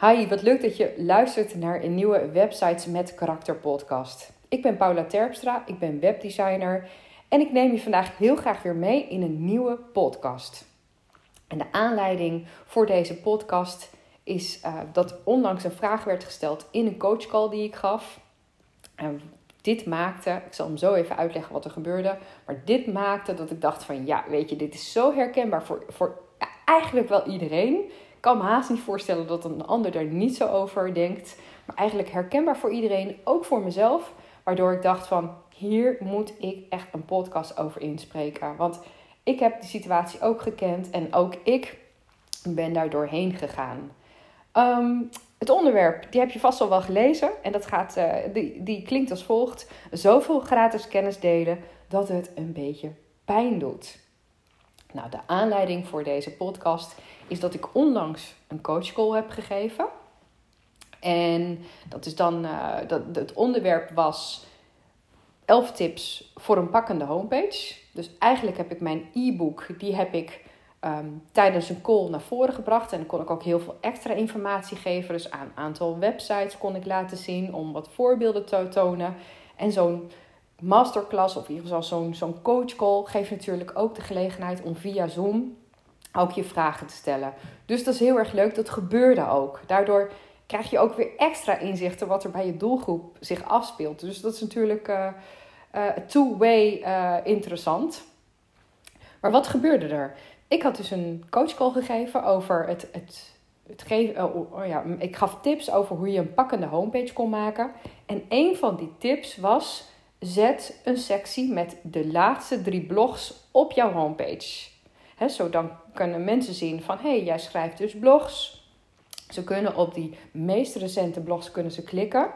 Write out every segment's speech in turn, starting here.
Hi, wat leuk dat je luistert naar een nieuwe Websites met Karakter podcast. Ik ben Paula Terpstra, ik ben webdesigner en ik neem je vandaag heel graag weer mee in een nieuwe podcast. En de aanleiding voor deze podcast is dat onlangs een vraag werd gesteld in een coachcall die ik gaf. Dit maakte, ik zal hem zo even uitleggen wat er gebeurde, maar dit maakte dat ik dacht van ja, weet je, dit is zo herkenbaar voor eigenlijk wel iedereen. Ik kan me haast niet voorstellen dat een ander daar niet zo over denkt. Maar eigenlijk herkenbaar voor iedereen, ook voor mezelf. Waardoor ik dacht van, hier moet ik echt een podcast over inspreken. Want ik heb die situatie ook gekend en ook ik ben daar doorheen gegaan. Het onderwerp, die heb je vast al wel gelezen. En dat gaat, die klinkt als volgt. Zoveel gratis kennis delen dat het een beetje pijn doet. Nou, de aanleiding voor deze podcast is dat ik onlangs een coachcall heb gegeven. En dat is dan, het onderwerp was 11 tips voor een pakkende homepage. Dus eigenlijk heb ik mijn e-book, die heb ik tijdens een call naar voren gebracht. En dan kon ik ook heel veel extra informatie geven. Dus aan een aantal websites kon ik laten zien om wat voorbeelden te tonen. En zo'n masterclass of in ieder geval zo'n coachcall geeft natuurlijk ook de gelegenheid om via Zoom ook je vragen te stellen. Dus dat is heel erg leuk. Dat gebeurde ook. Daardoor krijg je ook weer extra inzichten wat er bij je doelgroep zich afspeelt. Dus dat is natuurlijk two-way interessant. Maar wat gebeurde er? Ik had dus een coachcall gegeven over ik gaf tips over hoe je een pakkende homepage kon maken. En een van die tips was: zet een sectie met de laatste 3 blogs op jouw homepage. Zo dan kunnen mensen zien van, jij schrijft dus blogs. Ze kunnen op die meest recente blogs klikken.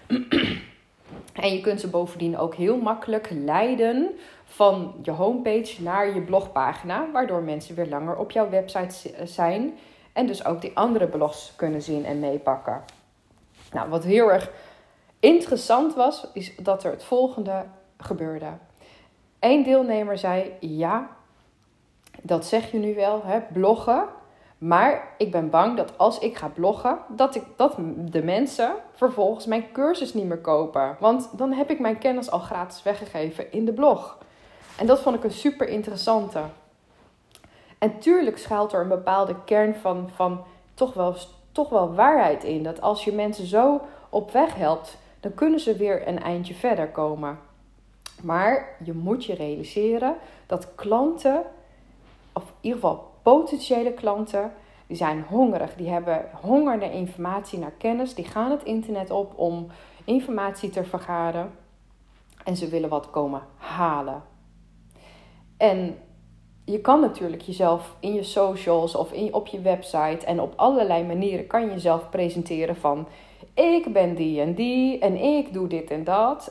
En je kunt ze bovendien ook heel makkelijk leiden van je homepage naar je blogpagina. Waardoor mensen weer langer op jouw website zijn. En dus ook die andere blogs kunnen zien en meepakken. Nou, wat heel erg interessant was, is dat er het volgende gebeurde. Eén deelnemer zei, ja, dat zeg je nu wel, bloggen. Maar ik ben bang dat als ik ga bloggen, dat de mensen vervolgens mijn cursus niet meer kopen. Want dan heb ik mijn kennis al gratis weggegeven in de blog. En dat vond ik een super interessante. En tuurlijk schuilt er een bepaalde kern van toch wel waarheid in. Dat als je mensen zo op weg helpt, dan kunnen ze weer een eindje verder komen. Maar je moet je realiseren dat klanten, of in ieder geval potentiële klanten, die zijn hongerig. Die hebben honger naar informatie, naar kennis. Die gaan het internet op om informatie te vergaren. En ze willen wat komen halen. En je kan natuurlijk jezelf in je socials of op je website en op allerlei manieren kan je jezelf presenteren van: ik ben die en ik doe dit en dat.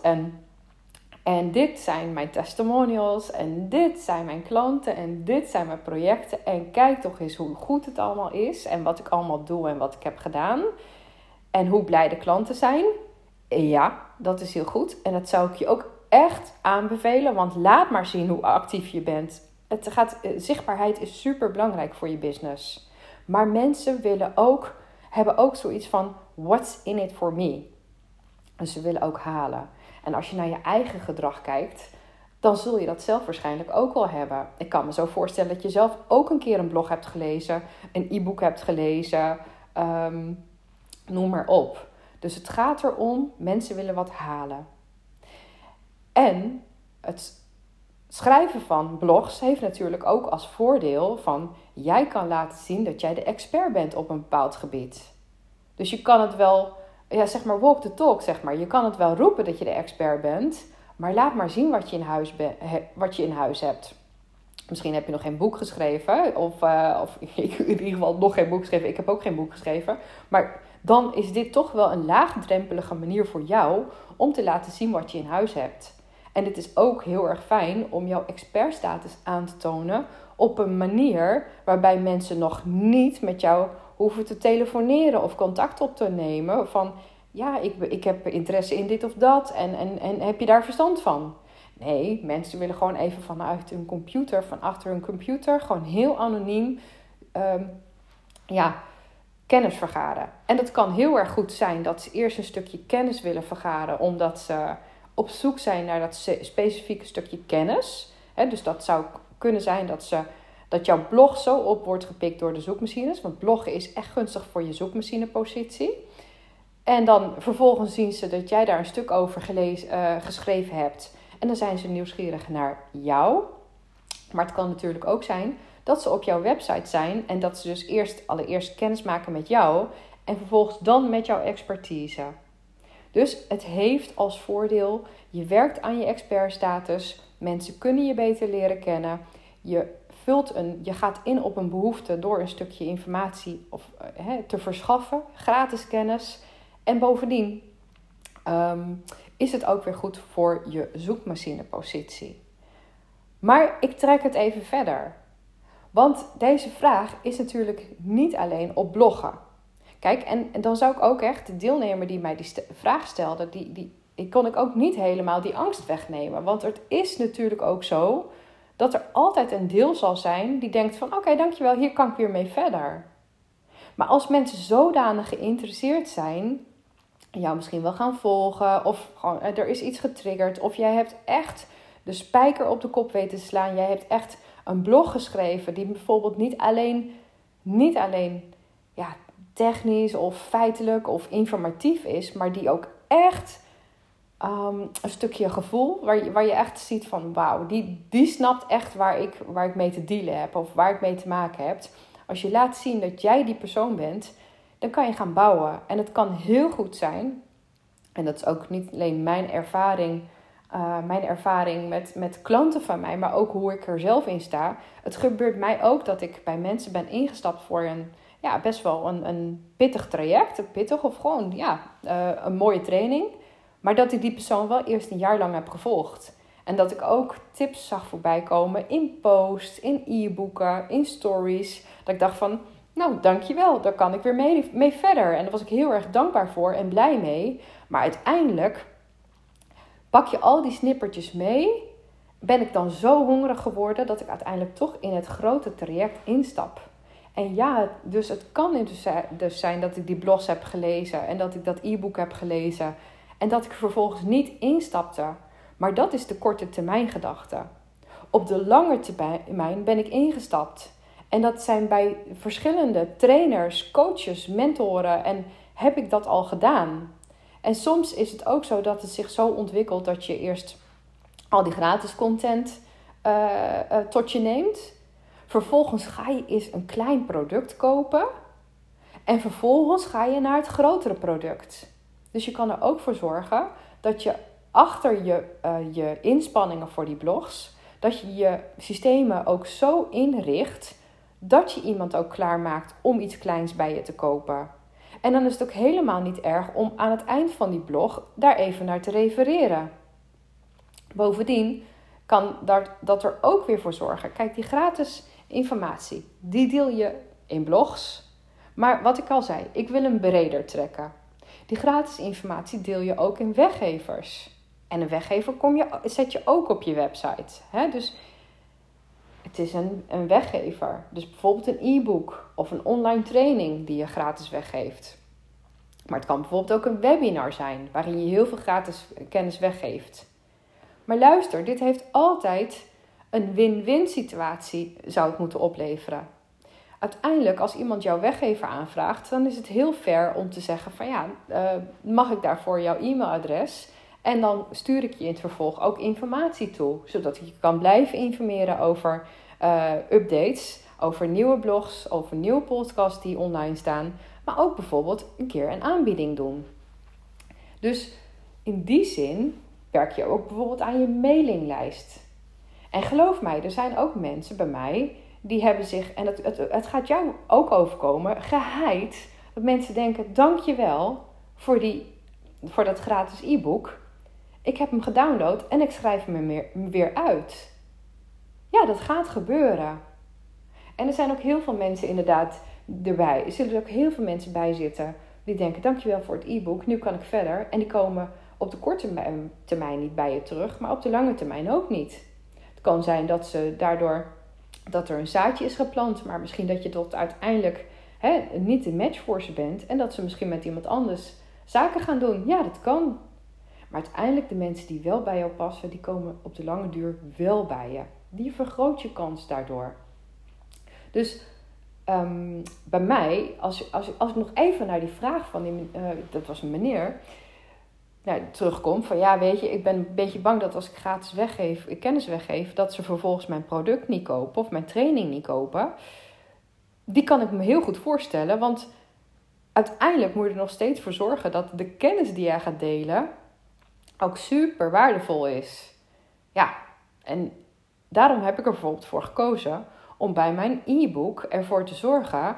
En dit zijn mijn testimonials en dit zijn mijn klanten en dit zijn mijn projecten. En kijk toch eens hoe goed het allemaal is en wat ik allemaal doe en wat ik heb gedaan. En hoe blij de klanten zijn. Ja, dat is heel goed. En dat zou ik je ook echt aanbevelen, want laat maar zien hoe actief je bent. Zichtbaarheid is super belangrijk voor je business. Maar mensen hebben ook zoiets van: what's in it for me? En ze willen ook halen. En als je naar je eigen gedrag kijkt, dan zul je dat zelf waarschijnlijk ook wel hebben. Ik kan me zo voorstellen dat je zelf ook een keer een blog hebt gelezen, een e-book hebt gelezen, noem maar op. Dus het gaat erom, mensen willen wat halen. En het schrijven van blogs heeft natuurlijk ook als voordeel van: jij kan laten zien dat jij de expert bent op een bepaald gebied. Dus je kan het wel, walk the talk, Je kan het wel roepen dat je de expert bent, maar laat maar zien wat je in huis hebt. Misschien heb je nog geen boek geschreven, of ik in ieder geval nog geen boek geschreven. Ik heb ook geen boek geschreven. Maar dan is dit toch wel een laagdrempelige manier voor jou om te laten zien wat je in huis hebt. En het is ook heel erg fijn om jouw expertstatus aan te tonen op een manier waarbij mensen nog niet met jou hoeven te telefoneren of contact op te nemen van: ja, ik heb interesse in dit of dat en heb je daar verstand van? Nee, mensen willen gewoon even van achter hun computer, gewoon heel anoniem, kennis vergaren. En dat kan heel erg goed zijn dat ze eerst een stukje kennis willen vergaren, omdat ze op zoek zijn naar dat specifieke stukje kennis. Dus dat zou kunnen zijn dat jouw blog zo op wordt gepikt door de zoekmachines. Want bloggen is echt gunstig voor je zoekmachinepositie. En dan vervolgens zien ze dat jij daar een stuk over geschreven hebt. En dan zijn ze nieuwsgierig naar jou. Maar het kan natuurlijk ook zijn dat ze op jouw website zijn. En dat ze dus allereerst kennis maken met jou. En vervolgens dan met jouw expertise. Dus het heeft als voordeel, je werkt aan je expertstatus. Mensen kunnen je beter leren kennen. Je gaat in op een behoefte door een stukje informatie te verschaffen. Gratis kennis. En bovendien is het ook weer goed voor je zoekmachinepositie. Maar ik trek het even verder. Want deze vraag is natuurlijk niet alleen op bloggen. Kijk, en dan zou ik ook echt, de deelnemer die mij die vraag stelde, die kon ik ook niet helemaal die angst wegnemen. Want het is natuurlijk ook zo dat er altijd een deel zal zijn die denkt van oké, dankjewel, hier kan ik weer mee verder. Maar als mensen zodanig geïnteresseerd zijn, jou misschien wel gaan volgen, of gewoon er is iets getriggerd, of jij hebt echt de spijker op de kop weten te slaan, jij hebt echt een blog geschreven die bijvoorbeeld niet alleen technisch of feitelijk of informatief is, maar die ook echt een stukje gevoel, waar je echt ziet van wauw, die snapt echt waar ik mee te dealen heb of waar ik mee te maken heb. Als je laat zien dat jij die persoon bent, dan kan je gaan bouwen. En het kan heel goed zijn, en dat is ook niet alleen mijn ervaring met klanten van mij, maar ook hoe ik er zelf in sta. Het gebeurt mij ook dat ik bij mensen ben ingestapt voor best wel een pittig traject. Pittig of gewoon een mooie training. Maar dat ik die persoon wel eerst een jaar lang heb gevolgd. En dat ik ook tips zag voorbij komen in posts, in e-boeken, in stories. Dat ik dacht van, nou dankjewel, daar kan ik weer mee verder. En daar was ik heel erg dankbaar voor en blij mee. Maar uiteindelijk pak je al die snippertjes mee. Ben ik dan zo hongerig geworden dat ik uiteindelijk toch in het grote traject instap. En dus het kan dus zijn dat ik die blogs heb gelezen en dat ik dat e-book heb gelezen. En dat ik vervolgens niet instapte. Maar dat is de korte termijn gedachte. Op de lange termijn ben ik ingestapt. En dat zijn bij verschillende trainers, coaches, mentoren. En heb ik dat al gedaan. En soms is het ook zo dat het zich zo ontwikkelt dat je eerst al die gratis content tot je neemt. Vervolgens ga je eens een klein product kopen. En vervolgens ga je naar het grotere product. Dus je kan er ook voor zorgen dat je achter je inspanningen voor die blogs, dat je je systemen ook zo inricht dat je iemand ook klaarmaakt om iets kleins bij je te kopen. En dan is het ook helemaal niet erg om aan het eind van die blog daar even naar te refereren. Bovendien kan dat er ook weer voor zorgen. Kijk, die gratis informatie, die deel je in blogs. Maar wat ik al zei, ik wil hem breder trekken. Die gratis informatie deel je ook in weggevers. En een weggever zet je ook op je website. Dus het is een weggever. Dus bijvoorbeeld een e-book of een online training die je gratis weggeeft. Maar het kan bijvoorbeeld ook een webinar zijn waarin je heel veel gratis kennis weggeeft. Maar luister, dit heeft altijd een win-win situatie, zou het moeten opleveren. Uiteindelijk, als iemand jouw weggever aanvraagt, dan is het heel fair om te zeggen van mag ik daarvoor jouw e-mailadres? En dan stuur ik je in het vervolg ook informatie toe, zodat je kan blijven informeren over updates, over nieuwe blogs, over nieuwe podcasts die online staan, maar ook bijvoorbeeld een keer een aanbieding doen. Dus in die zin werk je ook bijvoorbeeld aan je mailinglijst. En geloof mij, er zijn ook mensen bij mij die hebben zich, en het gaat jou ook overkomen, geheid. Dat mensen denken, dankjewel voor dat gratis e-book. Ik heb hem gedownload en ik schrijf hem weer uit. Ja, dat gaat gebeuren. En er zijn ook heel veel mensen inderdaad erbij. Er zullen ook heel veel mensen bij zitten die denken, dankjewel voor het e-book, nu kan ik verder. En die komen op de korte termijn niet bij je terug, maar op de lange termijn ook niet. Het kan zijn dat er een zaadje is geplant, maar misschien dat je tot uiteindelijk niet de match voor ze bent. En dat ze misschien met iemand anders zaken gaan doen. Ja, dat kan. Maar uiteindelijk de mensen die wel bij jou passen, die komen op de lange duur wel bij je. Die vergroot je kans daardoor. Dus bij mij, als ik nog even naar die vraag van dat was een meneer, terugkom van ja, weet je, ik ben een beetje bang dat als ik gratis kennis weggeef, dat ze vervolgens mijn product niet kopen of mijn training niet kopen. Die kan ik me heel goed voorstellen, want uiteindelijk moet je er nog steeds voor zorgen dat de kennis die jij gaat delen ook super waardevol is. Ja, en daarom heb ik er bijvoorbeeld voor gekozen om bij mijn e-book ervoor te zorgen.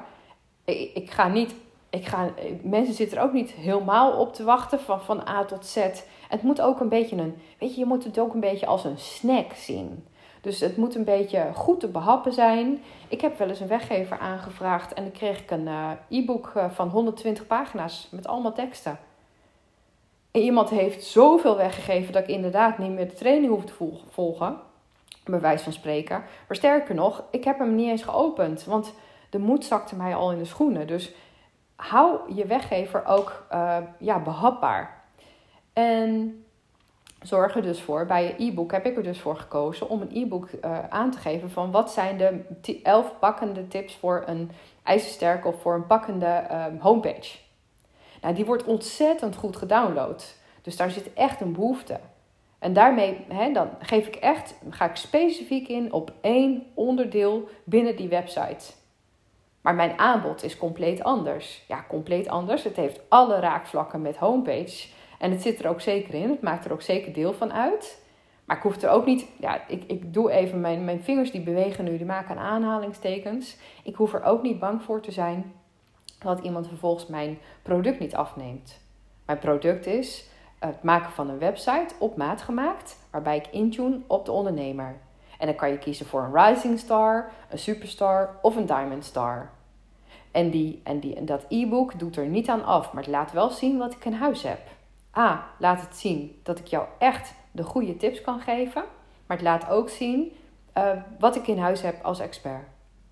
Mensen zitten er ook niet helemaal op te wachten van A tot Z. Het moet ook een beetje je moet het ook een beetje als een snack zien. Dus het moet een beetje goed te behappen zijn. Ik heb wel eens een weggever aangevraagd en dan kreeg ik een e-book van 120 pagina's met allemaal teksten. En iemand heeft zoveel weggegeven dat ik inderdaad niet meer de training hoef te volgen. Bij wijze van spreken. Maar sterker nog, ik heb hem niet eens geopend. Want de moed zakte mij al in de schoenen. Dus hou je weggever ook behapbaar. En zorg er dus voor, bij je e-book heb ik er dus voor gekozen om een e-book aan te geven van wat zijn de 11 pakkende tips voor een ijzersterke of voor een pakkende homepage. Nou, die wordt ontzettend goed gedownload. Dus daar zit echt een behoefte. En daarmee dan ga ik specifiek in op 1 onderdeel binnen die website. Maar mijn aanbod is compleet anders. Ja, compleet anders. Het heeft alle raakvlakken met homepage. En het zit er ook zeker in. Het maakt er ook zeker deel van uit. Maar ik hoef er ook niet. Ja, ik doe even mijn vingers die bewegen nu. Die maken aanhalingstekens. Ik hoef er ook niet bang voor te zijn dat iemand vervolgens mijn product niet afneemt. Mijn product is het maken van een website op maat gemaakt, waarbij ik intune op de ondernemer. En dan kan je kiezen voor een rising star, een superstar of een diamond star. En dat e-book doet er niet aan af, maar het laat wel zien wat ik in huis heb. Laat het zien dat ik jou echt de goede tips kan geven, maar het laat ook zien wat ik in huis heb als expert.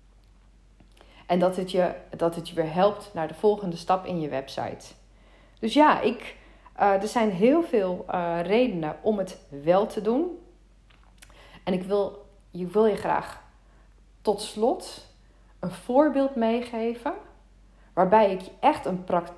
En dat het je weer helpt naar de volgende stap in je website. Dus ja, er zijn heel veel redenen om het wel te doen. En ik wil je graag tot slot een voorbeeld meegeven. Waarbij ik je echt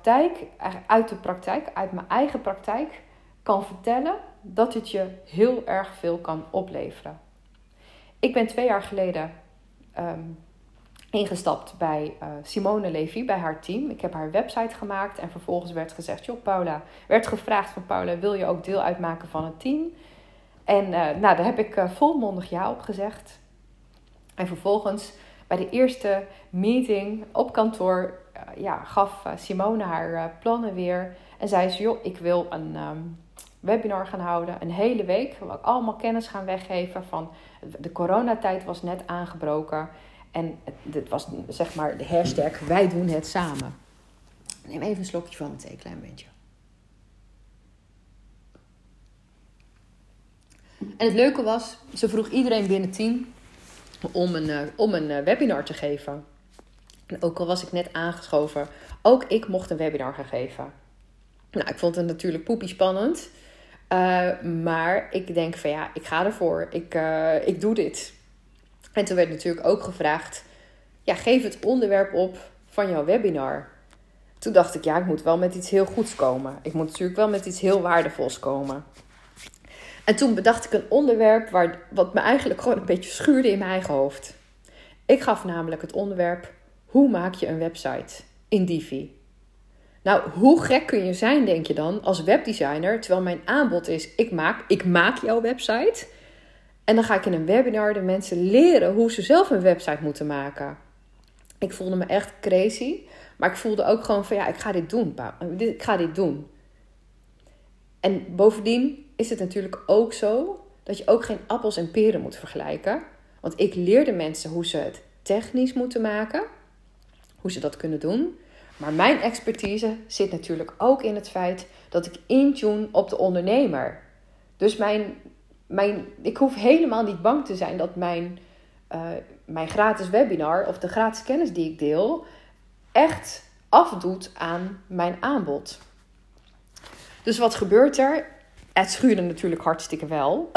uit mijn eigen praktijk kan vertellen dat het je heel erg veel kan opleveren. Ik ben 2 jaar geleden ingestapt bij Simone Levy, bij haar team. Ik heb haar website gemaakt en vervolgens werd gezegd, werd gevraagd van Paula, wil je ook deel uitmaken van het team? En daar heb ik volmondig ja op gezegd. En vervolgens bij de eerste meeting op kantoor gaf Simone haar plannen weer. En zei ze, ik wil een webinar gaan houden, een hele week. Waar ik allemaal kennis gaan weggeven van de coronatijd was net aangebroken. En dit was zeg maar de hashtag wij doen het samen. Neem even een slokje van mijn thee, klein beetje. En het leuke was, ze vroeg iedereen binnen het team om een webinar te geven. En ook al was ik net aangeschoven, ook ik mocht een webinar gaan geven. Nou, ik vond het natuurlijk poepie spannend. Maar ik denk van ik ga ervoor. Ik doe dit. En toen werd natuurlijk ook gevraagd, geef het onderwerp op van jouw webinar. Toen dacht ik, ik moet wel met iets heel goeds komen. Ik moet natuurlijk wel met iets heel waardevols komen. En toen bedacht ik een onderwerp wat me eigenlijk gewoon een beetje schuurde in mijn eigen hoofd. Ik gaf namelijk het onderwerp, hoe maak je een website in Divi? Nou, hoe gek kun je zijn, denk je dan, als webdesigner, terwijl mijn aanbod is, ik maak jouw website. En dan ga ik in een webinar de mensen leren hoe ze zelf een website moeten maken. Ik voelde me echt crazy, maar ik voelde ook gewoon van ik ga dit doen. Ik ga dit doen. En bovendien is het natuurlijk ook zo dat je ook geen appels en peren moet vergelijken. Want ik leerde mensen hoe ze het technisch moeten maken. Hoe ze dat kunnen doen. Maar mijn expertise zit natuurlijk ook in het feit dat ik intune op de ondernemer. Dus ik hoef helemaal niet bang te zijn dat mijn gratis webinar of de gratis kennis die ik deel echt afdoet aan mijn aanbod. Dus wat gebeurt er? Het schuurde natuurlijk hartstikke wel.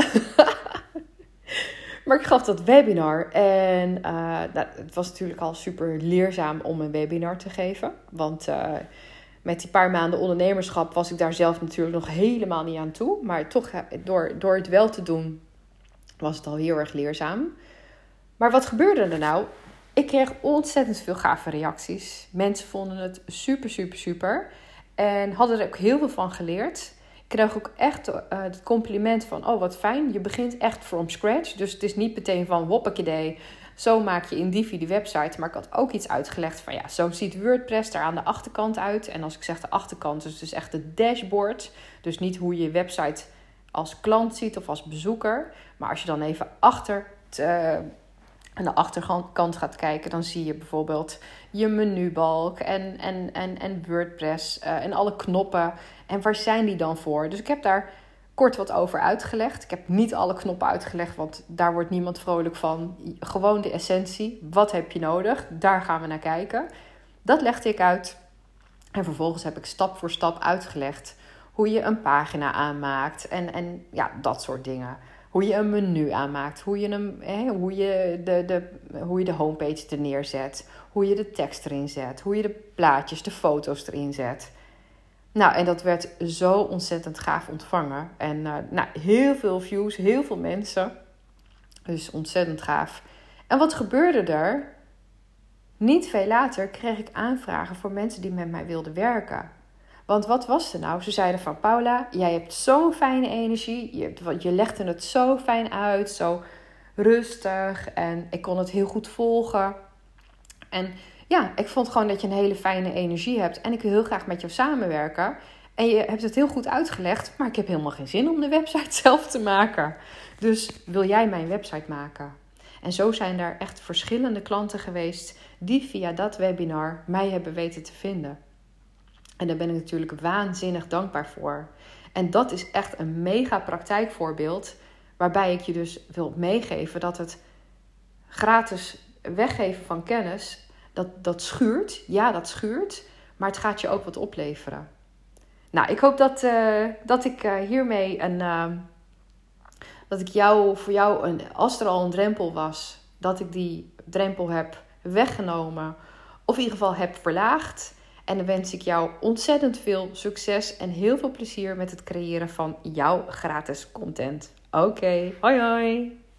Maar ik gaf dat webinar en het was natuurlijk al super leerzaam om een webinar te geven. Want met die paar maanden ondernemerschap was ik daar zelf natuurlijk nog helemaal niet aan toe. Maar toch, door het wel te doen, was het al heel erg leerzaam. Maar wat gebeurde er nou? Ik kreeg ontzettend veel gave reacties. Mensen vonden het super, super, super. En hadden er ook heel veel van geleerd. Ik kreeg ook echt het compliment van, oh wat fijn, je begint echt from scratch. Dus het is niet meteen van, hoppakee, zo maak je in Divi de website. Maar ik had ook iets uitgelegd van, ja, zo ziet WordPress er aan de achterkant uit. En als ik zeg de achterkant, is dus echt het dashboard. Dus niet hoe je website als klant ziet of als bezoeker. Maar als je dan even aan de achterkant gaat kijken, dan zie je bijvoorbeeld je menubalk en WordPress en alle knoppen. En waar zijn die dan voor? Dus ik heb daar kort wat over uitgelegd. Ik heb niet alle knoppen uitgelegd, want daar wordt niemand vrolijk van. Gewoon de essentie. Wat heb je nodig? Daar gaan we naar kijken. Dat legde ik uit. En vervolgens heb ik stap voor stap uitgelegd hoe je een pagina aanmaakt en ja, dat soort dingen. Hoe je een menu aanmaakt, hoe je de homepage er neerzet, hoe je de tekst erin zet, hoe je de plaatjes, de foto's erin zet. Nou, en dat werd zo ontzettend gaaf ontvangen. En heel veel views, heel veel mensen. Dus ontzettend gaaf. En wat gebeurde er? Niet veel later kreeg ik aanvragen voor mensen die met mij wilden werken. Want wat was er nou? Ze zeiden van, Paula, jij hebt zo'n fijne energie. Je legde het zo fijn uit, zo rustig. En ik kon het heel goed volgen. En ja, ik vond gewoon dat je een hele fijne energie hebt. En ik wil heel graag met jou samenwerken. En je hebt het heel goed uitgelegd. Maar ik heb helemaal geen zin om de website zelf te maken. Dus wil jij mijn website maken? En zo zijn er echt verschillende klanten geweest die via dat webinar mij hebben weten te vinden. En daar ben ik natuurlijk waanzinnig dankbaar voor. En dat is echt een mega praktijkvoorbeeld, waarbij ik je dus wil meegeven dat het gratis weggeven van kennis, dat schuurt. Ja, dat schuurt, maar het gaat je ook wat opleveren. Nou, ik hoop dat ik hiermee dat ik voor jou, als er al een drempel was, dat ik die drempel heb weggenomen. Of in ieder geval heb verlaagd. En dan wens ik jou ontzettend veel succes en heel veel plezier met het creëren van jouw gratis content. Oké, hoi hoi!